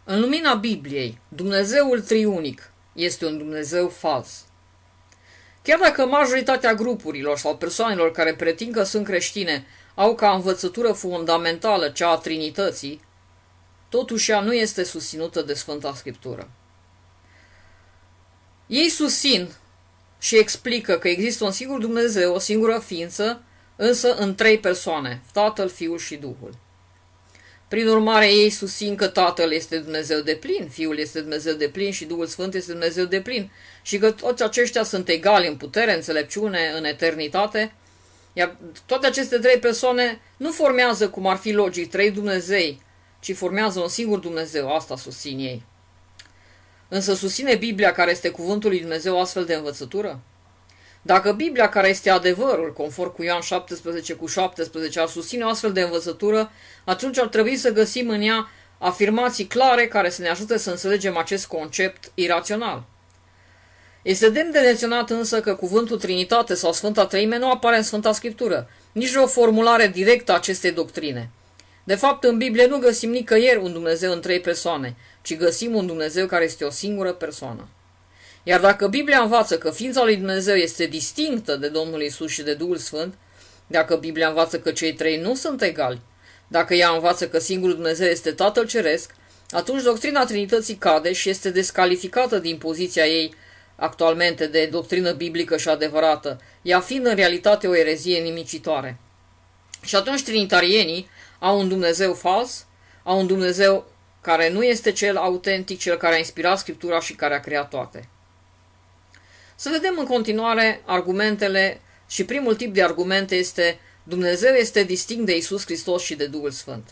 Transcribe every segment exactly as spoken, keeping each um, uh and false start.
În lumina Bibliei, Dumnezeul triunic este un Dumnezeu fals. Chiar dacă majoritatea grupurilor sau persoanelor care pretind că sunt creștine au ca învățătură fundamentală cea a Trinității, totuși ea nu este susținută de Sfânta Scriptură. Ei susțin și explică că există un singur Dumnezeu, o singură ființă, însă în trei persoane, Tatăl, Fiul și Duhul. Prin urmare, ei susțin că Tatăl este Dumnezeu deplin, Fiul este Dumnezeu deplin și Duhul Sfânt este Dumnezeu deplin și că toți aceștia sunt egali în putere, înțelepciune, în eternitate, iar toate aceste trei persoane nu formează, cum ar fi logic, trei Dumnezei, ci formează un singur Dumnezeu, asta susțin ei. Însă susține Biblia, care este cuvântul lui Dumnezeu, astfel de învățătură? Dacă Biblia, care este adevărul, conform cu Ioan șaptesprezece cu șaptesprezece, ar susține o astfel de învățătură, atunci ar trebui să găsim în ea afirmații clare care să ne ajute să înțelegem acest concept irațional. Este demn de menționat însă că cuvântul Trinitate sau Sfânta Treime nu apare în Sfânta Scriptură, nici o formulare directă a acestei doctrine. De fapt, în Biblie nu găsim nicăieri un Dumnezeu în trei persoane, ci găsim un Dumnezeu care este o singură persoană. Iar dacă Biblia învață că ființa lui Dumnezeu este distinctă de Domnul Iisus și de Duhul Sfânt, dacă Biblia învață că cei trei nu sunt egali, dacă ea învață că singurul Dumnezeu este Tatăl Ceresc, atunci doctrina Trinității cade și este descalificată din poziția ei actualmente de doctrină biblică și adevărată, ea fiind în realitate o erezie nimicitoare. Și atunci trinitarienii au un Dumnezeu fals, au un Dumnezeu care nu este cel autentic, cel care a inspirat Scriptura și care a creat toate. Să vedem în continuare argumentele și primul tip de argumente este: Dumnezeu este distinct de Iisus Hristos și de Duhul Sfânt.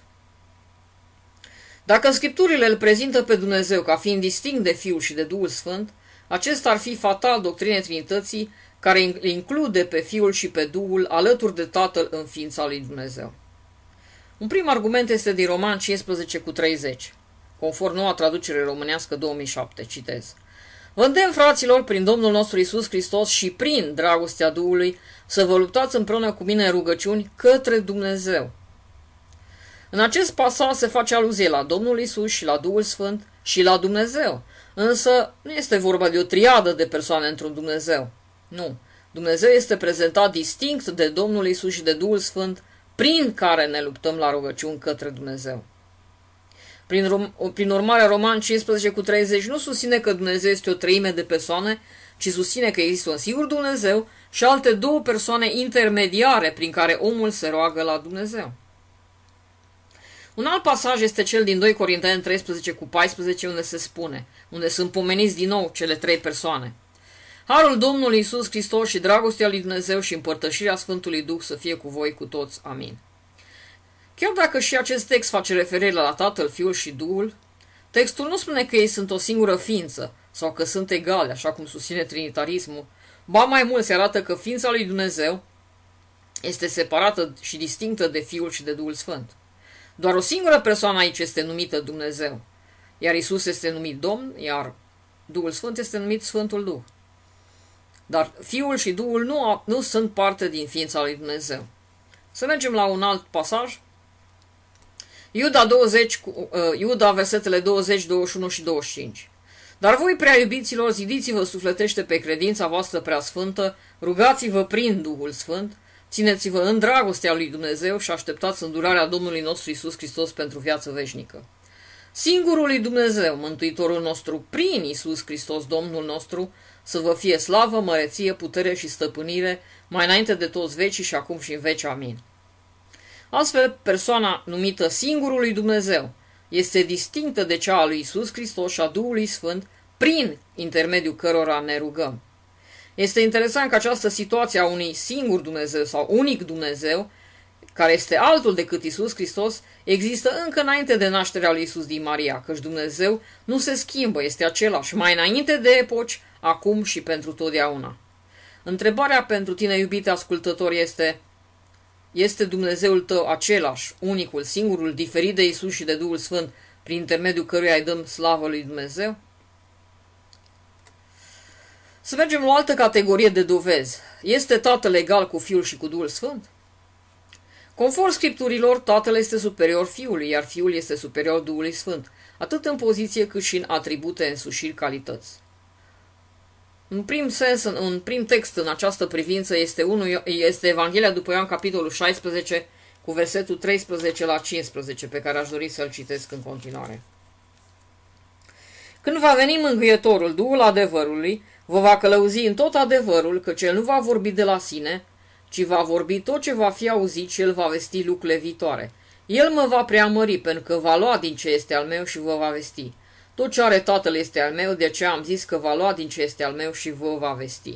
Dacă Scripturile îl prezintă pe Dumnezeu ca fiind distinct de Fiul și de Duhul Sfânt, acesta ar fi fatal doctrinei Trinității, care include pe Fiul și pe Duhul alături de Tatăl în ființa lui Dumnezeu. Un prim argument este din Roman cincisprezece cu treizeci, conform Noua Traducere Românească două mii șapte, citez. Vă îndemn, fraților, prin Domnul nostru Iisus Hristos și prin dragostea Duhului, să vă luptați împreună cu mine în rugăciuni către Dumnezeu. În acest pasaj se face aluzie la Domnul Iisus și la Duhul Sfânt și la Dumnezeu, însă nu este vorba de o triadă de persoane într-un Dumnezeu. Nu. Dumnezeu este prezentat distinct de Domnul Iisus și de Duhul Sfânt, prin care ne luptăm la rugăciuni către Dumnezeu. Prin, prin urmare, Roman cincisprezece cu treizeci nu susține că Dumnezeu este o treime de persoane, ci susține că există un singur Dumnezeu și alte două persoane intermediare prin care omul se roagă la Dumnezeu. Un alt pasaj este cel din doi Corinteni treisprezece cu paisprezece, unde se spune, unde sunt pomeniți din nou cele trei persoane. Harul Domnului Iisus Hristos și dragostea lui Dumnezeu și împărtășirea Sfântului Duh să fie cu voi cu toți. Amin. Chiar dacă și acest text face referire la Tatăl, Fiul și Duhul, textul nu spune că ei sunt o singură ființă sau că sunt egale, așa cum susține trinitarismul, ba mai mult se arată că ființa lui Dumnezeu este separată și distinctă de Fiul și de Duhul Sfânt. Doar o singură persoană aici este numită Dumnezeu, iar Iisus este numit Domn, iar Duhul Sfânt este numit Sfântul Duh. Dar Fiul și Duhul nu, nu sunt parte din ființa lui Dumnezeu. Să mergem la un alt pasaj. Iuda, douăzeci, uh, Iuda, versetele douăzeci, douăzeci și unu și douăzeci și cinci. Dar voi, prea iubiților, zidiți-vă sufletește pe credința voastră prea sfântă, rugați-vă prin Duhul Sfânt, țineți-vă în dragostea lui Dumnezeu și așteptați îndurarea Domnului nostru Iisus Hristos pentru viață veșnică. Singurul lui Dumnezeu, Mântuitorul nostru, prin Iisus Hristos, Domnul nostru, să vă fie slavă, măreție, putere și stăpânire, mai înainte de toți vecii și acum și în veci. Amin. Astfel, persoana numită Singurul lui Dumnezeu este distinctă de cea a lui Iisus Hristos și a Duhului Sfânt, prin intermediul cărora ne rugăm. Este interesant că această situație a unui singur Dumnezeu sau unic Dumnezeu, care este altul decât Iisus Hristos, există încă înainte de nașterea lui Iisus din Maria, căci Dumnezeu nu se schimbă, este același, mai înainte de epoci, acum și pentru totdeauna. Întrebarea pentru tine, iubite ascultător, este: este Dumnezeul tău același, unicul, singurul, diferit de Iisus și de Duhul Sfânt, prin intermediul căruia îi dăm slavă lui Dumnezeu? Să mergem la o altă categorie de dovezi. Este Tatăl egal cu Fiul și cu Duhul Sfânt? Conform Scripturilor, Tatăl este superior Fiului, iar Fiul este superior Duhului Sfânt, atât în poziție cât și în atribute, însușiri, calități. În prim sens, în, în prim text în această privință este, unul, este Evanghelia după Ioan, capitolul șaisprezece, cu versetul treisprezece la cincisprezece, pe care aș dori să-l citesc în continuare. Când va veni Mângâietorul, Duhul adevărului, vă va călăuzi în tot adevărul, căci El nu va vorbi de la sine, ci va vorbi tot ce va fi auzit și El va vesti lucrurile viitoare. El mă va preamări, pentru că va lua din ce este al meu și vă va vesti. Tot ce are Tatăl este al meu, de aceea am zis că va lua din ce este al meu și vă va vesti.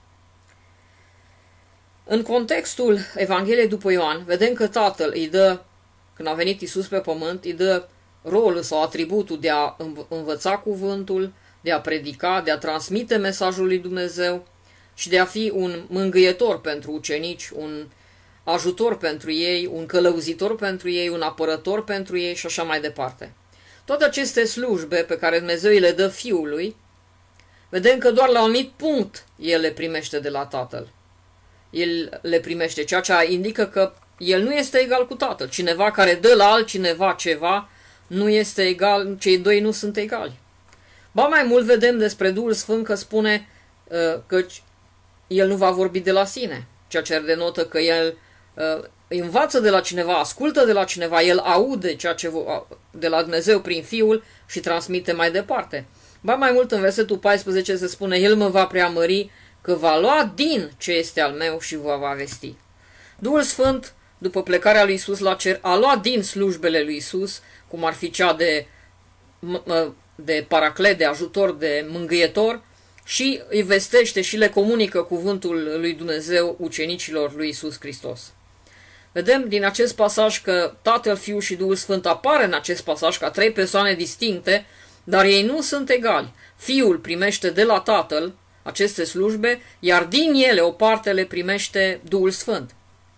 În contextul Evangheliei după Ioan, vedem că Tatăl îi dă, când a venit Iisus pe pământ, îi dă rolul sau atributul de a învăța cuvântul, de a predica, de a transmite mesajul lui Dumnezeu și de a fi un mângâietor pentru ucenici, un ajutor pentru ei, un călăuzitor pentru ei, un apărător pentru ei și așa mai departe. Toate aceste slujbe pe care Dumnezeu îi le dă Fiului, vedem că doar la un anumit punct El le primește de la Tatăl. El le primește, ceea ce indică că El nu este egal cu Tatăl. Cineva care dă la altcineva ceva nu este egal, cei doi nu sunt egali. Ba mai mult vedem despre Duhul Sfânt că spune uh, că El nu va vorbi de la sine, ceea ce denotă că El uh, învață de la cineva, ascultă de la cineva, El aude ceea ce de la Dumnezeu prin Fiul și transmite mai departe. Ba mai mult în versetul paisprezece se spune, El mă va preamări că va lua din ce este al meu și vă va vesti. Duhul Sfânt, după plecarea lui Iisus la cer, a luat din slujbele lui Iisus, cum ar fi cea de, de paraclet, de ajutor, de mângâietor, și îi vestește și le comunică cuvântul lui Dumnezeu ucenicilor lui Iisus Hristos. Vedem din acest pasaj că Tatăl, Fiul și Duhul Sfânt apar în acest pasaj ca trei persoane distincte, dar ei nu sunt egali. Fiul primește de la Tatăl aceste slujbe, iar din ele o parte le primește Duhul Sfânt.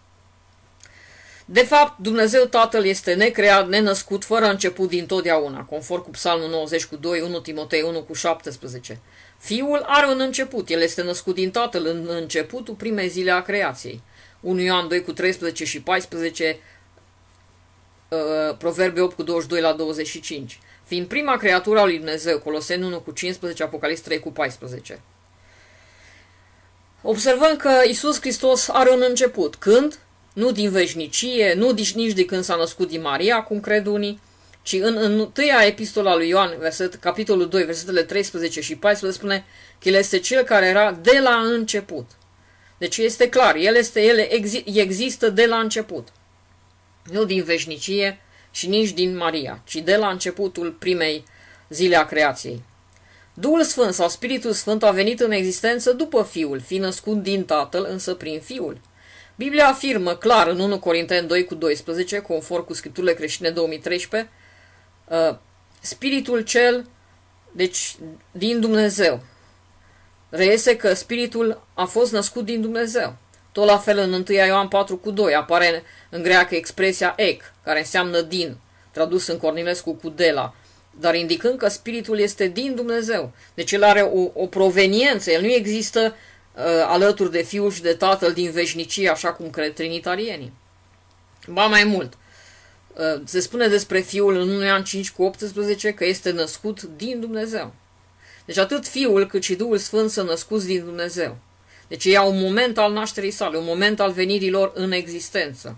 De fapt, Dumnezeu Tatăl este necreat, nenăscut, fără început dintotdeauna, conform cu Psalmul nouăzeci cu doi, unu Timotei unu cu șaptesprezece. Fiul are un început, el este născut din Tatăl în începutul primei zile a creației. unu Ioan doi cu treisprezece și paisprezece, Proverbe opt cu douăzeci și doi la douăzeci și cinci. Fiind prima creatură a lui Dumnezeu, Coloseni unu cu cincisprezece, Apocalips trei cu paisprezece. Observăm că Iisus Hristos are un început. Când? Nu din veșnicie, nu nici de când s-a născut din Maria, cum cred unii, ci în, în întâia epistola lui Ioan, verset, capitolul doi, versetele treisprezece și paisprezece, spune că El este Cel care era de la început. Deci este clar, El, este, el există de la început. Nu din veșnicie și nici din Maria, ci de la începutul primei zile a creației. Duhul Sfânt sau Spiritul Sfânt a venit în existență după Fiul, fi născut din Tatăl, însă prin Fiul. Biblia afirmă clar în unu Corinteni doi cu doisprezece, conform cu Scripturile creștine două mii treisprezece, Spiritul cel, deci din Dumnezeu. Reiese că Spiritul a fost născut din Dumnezeu. Tot la fel în întâia Ioan patru cu doi apare în greacă expresia ek, care înseamnă din, tradus în Cornilescu cu de la, dar indicând că Spiritul este din Dumnezeu. Deci El are o, o proveniență, El nu există uh, alături de Fiul și de Tatăl din veșnicie, așa cum cred trinitarienii. Ba mai mult, uh, se spune despre Fiul în unu Ioan cinci cu optsprezece că este născut din Dumnezeu. Deci atât Fiul cât și Duhul Sfânt sunt născuți din Dumnezeu. Deci ei au un moment al nașterii sale, un moment al venirilor în existență.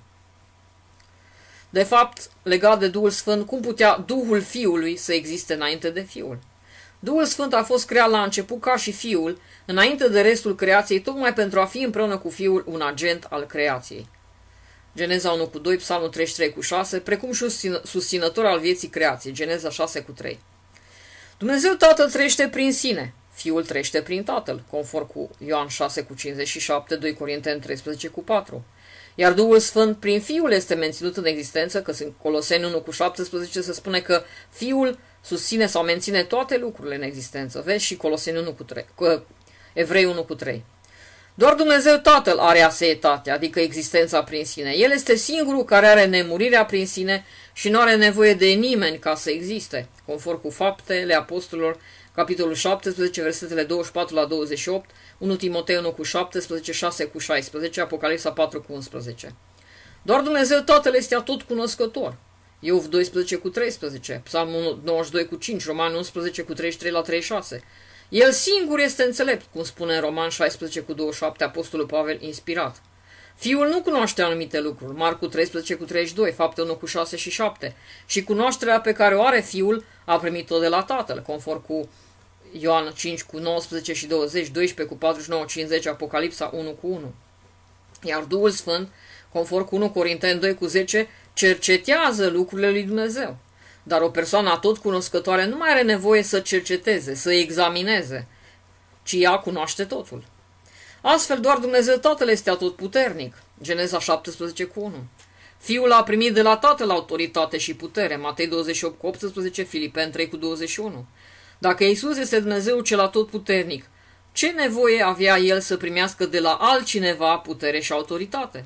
De fapt, legat de Duhul Sfânt, cum putea Duhul Fiului să existe înainte de Fiul? Duhul Sfânt a fost creat la început ca și Fiul, înainte de restul creației, tocmai pentru a fi împreună cu Fiul un agent al creației. Geneza unu cu doi, Psalmul treizeci și trei cu șase, precum și susținător al vieții creației, Geneza șase cu trei. Dumnezeu Tatăl trăiește prin sine, Fiul trăiește prin Tatăl, conform cu Ioan șase cu cincizeci și șapte, doi Corinteni treisprezece cu patru. Iar Duhul Sfânt prin Fiul este menținut în existență, că în Coloseni unu cu șaptesprezece se spune că Fiul susține sau menține toate lucrurile în existență. Vezi și Coloseni unu cu trei, cu Evrei unu cu trei. Doar Dumnezeu Tatăl are aseetate, adică existența prin sine. El este singurul care are nemurirea prin sine și nu are nevoie de nimeni ca să existe, conform cu Faptele Apostolilor, capitolul șaptesprezece, versetele douăzeci și patru la douăzeci și opt, unu Timotei unu cu șaptesprezece, șase cu șaisprezece, Apocalipsa patru cu unsprezece. Doar Dumnezeu Tatăl este atotcunoscător. Iov doisprezece cu treisprezece, Psalmul nouăzeci și doi cu cinci, Roman unsprezece cu treizeci și trei la treizeci și șase. El singur este înțelept, cum spune în Roman șaisprezece cu douăzeci și șapte, Apostolul Pavel inspirat. Fiul nu cunoaște anumite lucruri, Marcu treisprezece cu treizeci și doi, Fapte unu cu șase și șapte, și cunoașterea pe care o are Fiul a primit-o de la Tatăl, conform cu Ioan cinci cu nouăsprezece și douăzeci, doisprezece cu patruzeci și nouă cincizeci, Apocalipsa unu cu unu. Iar Duhul Sfânt, conform cu unu Corinteni doi cu zece, cercetează lucrurile lui Dumnezeu. Dar o persoană atotcunoscătoare nu mai are nevoie să cerceteze, să examineze, ci ea cunoaște totul. Astfel, doar Dumnezeu Tatăl este atotputernic. Geneza șaptesprezece cu unu. Fiul a primit de la Tatăl autoritate și putere. Matei douăzeci și opt cu optsprezece, Filipeni trei cu douăzeci și unu. Dacă Iisus este Dumnezeu cel atotputernic, ce nevoie avea El să primească de la altcineva putere și autoritate?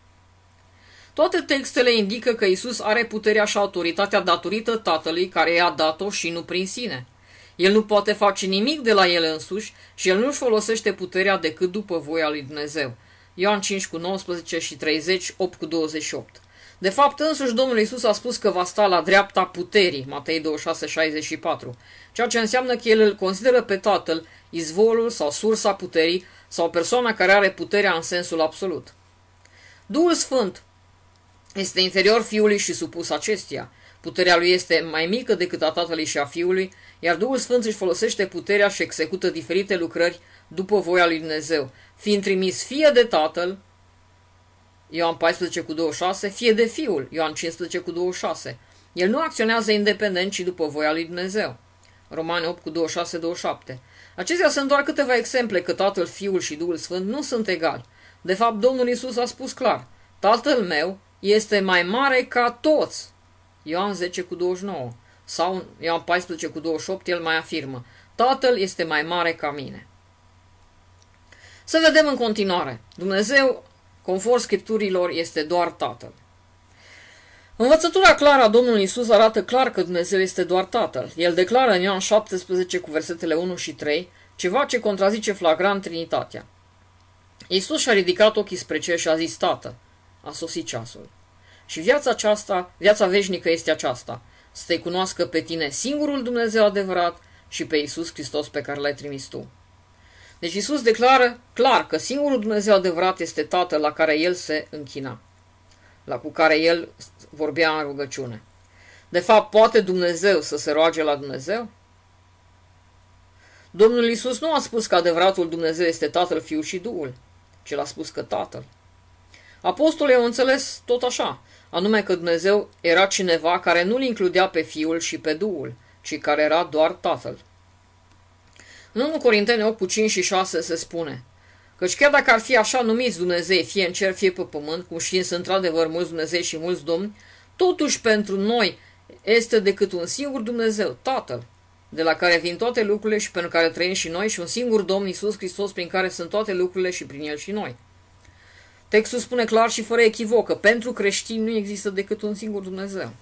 Toate textele indică că Iisus are puterea și autoritatea datorită Tatălui care i-a dat-o și nu prin sine. El nu poate face nimic de la el însuși și el nu-și folosește puterea decât după voia lui Dumnezeu. Ioan cinci cu nouăsprezece și treizeci, opt cu douăzeci și opt. De fapt, însuși Domnul Iisus a spus că va sta la dreapta puterii, Matei douăzeci și șase, șaizeci și patru, ceea ce înseamnă că el îl consideră pe Tatăl izvorul sau sursa puterii sau persoana care are puterea în sensul absolut. Duhul Sfânt este inferior Fiului și supus acestuia. Puterea lui este mai mică decât a Tatălui și a Fiului, iar Duhul Sfânt își folosește puterea și execută diferite lucrări după voia lui Dumnezeu, fiind trimis fie de Tatăl, Ioan paisprezece cu douăzeci și șase, fie de Fiul, Ioan cincisprezece cu douăzeci și șase. El nu acționează independent, ci după voia lui Dumnezeu. Romani opt cu douăzeci și șase, douăzeci și șapte. Acestea sunt doar câteva exemple că Tatăl, Fiul și Duhul Sfânt nu sunt egali. De fapt, Domnul Iisus a spus clar, Tatăl meu este mai mare ca toți. Ioan zece cu douăzeci și nouă. Sau Ioan paisprezece cu douăzeci și opt, el mai afirmă, Tatăl este mai mare ca mine. Să vedem în continuare. Dumnezeu, conform Scripturilor, este doar Tatăl. Învățătura clară a Domnului Iisus arată clar că Dumnezeu este doar Tatăl. El declară în Ioan șaptesprezece cu versetele unu și trei ceva ce contrazice flagrant Trinitatea. Iisus și-a ridicat ochii spre cer și a zis, Tată, a sosit ceasul. Și viața aceasta, viața veșnică este aceasta, să te cunoască pe tine singurul Dumnezeu adevărat și pe Iisus Hristos pe care l-ai trimis tu. Deci Iisus declară clar că singurul Dumnezeu adevărat este Tatăl la care El se închina, la cu care El vorbea în rugăciune. De fapt, poate Dumnezeu să se roage la Dumnezeu? Domnul Iisus nu a spus că adevăratul Dumnezeu este Tatăl, Fiul și Duhul, ci l-a spus că Tatăl. Apostolii au înțeles tot așa, anume că Dumnezeu era cineva care nu-L includea pe Fiul și pe Duhul, ci care era doar Tatăl. În unu Corinteni opt cu cinci și șase se spune, căci chiar dacă ar fi așa numiți Dumnezei, fie în cer, fie pe pământ, cum știind sunt într-adevăr mulți Dumnezei și mulți domni, totuși pentru noi este decât un singur Dumnezeu, Tatăl, de la care vin toate lucrurile și pentru care trăim și noi, și un singur Domn, Iisus Hristos, prin care sunt toate lucrurile și prin El și noi. Textul spune clar și fără echivoc că pentru creștini nu există decât un singur Dumnezeu.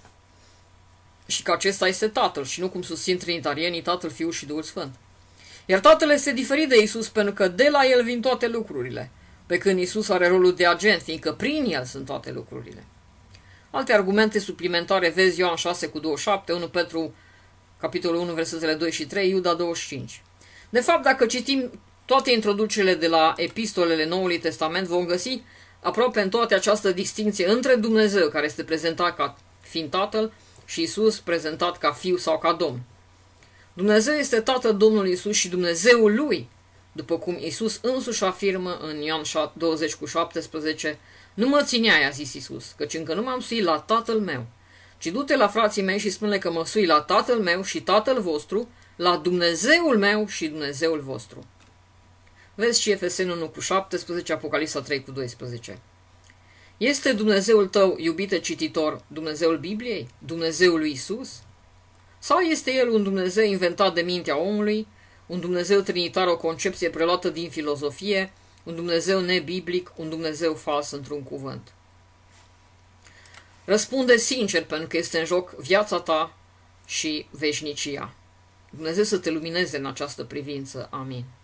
Și că acesta este Tatăl și nu cum susțin trinitarienii, Tatăl, Fiul și Duhul Sfânt. Iar Tatăl este diferit de Iisus pentru că de la El vin toate lucrurile, pe când Iisus are rolul de agent, fiindcă prin El sunt toate lucrurile. Alte argumente suplimentare vezi Ioan șase cu douăzeci și șapte, unu Petru capitolul unu, versetele doi și trei, Iuda douăzeci și cinci. De fapt, dacă citim toate introducerile de la epistolele Noului Testament, vom găsi aproape în toate această distinție între Dumnezeu, care este prezentat ca fiind Tatăl, și Iisus prezentat ca Fiu sau ca Domn. Dumnezeu este Tatăl Domnului Iisus și Dumnezeul Lui, după cum Iisus însuși afirmă în Ioan douăzeci cu șaptesprezece, nu mă țineai, a zis Iisus, căci încă nu m-am suit la Tatăl meu, ci du-te la frații mei și spune că mă sui la Tatăl meu și Tatăl vostru, la Dumnezeul meu și Dumnezeul vostru. Vezi și Efeseni unu cu șaptesprezece, Apocalipsa trei cu doisprezece. Este Dumnezeul tău, iubite cititor, Dumnezeul Bibliei, Dumnezeul lui Iisus? Sau este El un Dumnezeu inventat de mintea omului, un Dumnezeu trinitar, o concepție preluată din filozofie, un Dumnezeu nebiblic, un Dumnezeu fals într-un cuvânt? Răspunde sincer, pentru că este în joc viața ta și veșnicia. Dumnezeu să te lumineze în această privință. Amin.